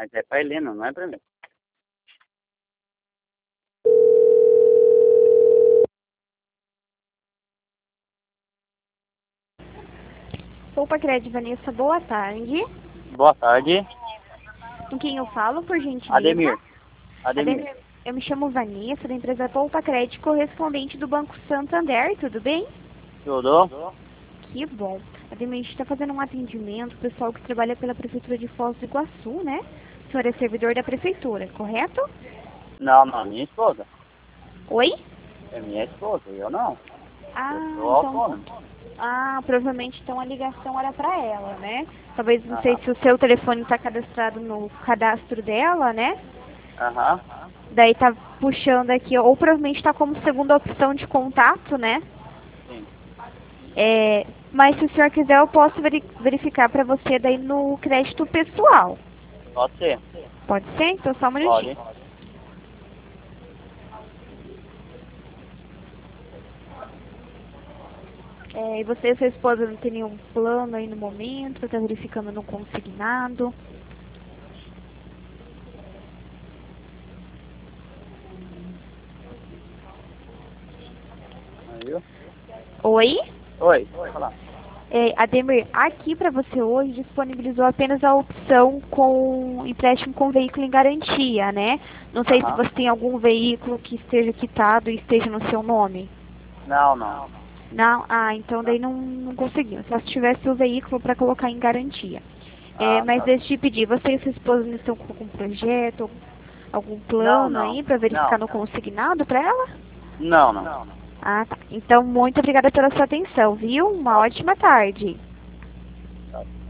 Mas é pra Helena, não é pra mim. Poupa Crédito, Vanessa, boa tarde. Boa tarde. Com quem eu falo, por gentileza? Ademir. Eu me chamo Vanessa, da empresa Poupa Crédito, correspondente do Banco Santander, tudo bem? Tudo? Que bom. Ademir, a gente está fazendo um atendimento pro pessoal que trabalha pela Prefeitura de Foz do Iguaçu, né? O senhor é servidor da Prefeitura, correto? Não, minha esposa. Oi? É minha esposa, eu não. Ah, Eu sou então... autônomo. Ah, provavelmente então a ligação era para ela, né? Talvez, não sei Aham. se o seu telefone está cadastrado no cadastro dela, né? Aham. Daí tá puxando aqui, ou provavelmente está como segunda opção de contato, né? Sim. Mas se o senhor quiser, eu posso verificar para você daí no crédito pessoal. Pode ser. Pode ser? Então só um minutinho. Pode. E você e sua esposa não tem nenhum plano aí no momento? Tá verificando no consignado? Aí. Oi? Oi, pode falar. Ademir, aqui para você hoje disponibilizou apenas a opção com empréstimo com veículo em garantia, né? Não sei se Aham. você tem algum veículo que esteja quitado e esteja no seu nome. Não, não. Não? Ah, então Não. daí não conseguimos. Só se tivesse o veículo para colocar em garantia. Ah, Mas tá. deixa eu te pedir, você e sua esposa estão com algum projeto, algum Não, plano não. aí para verificar Não. no consignado para ela? Não, não. Ah, tá. Então, muito obrigada pela sua atenção, viu? Uma Tá. ótima tarde. Tá.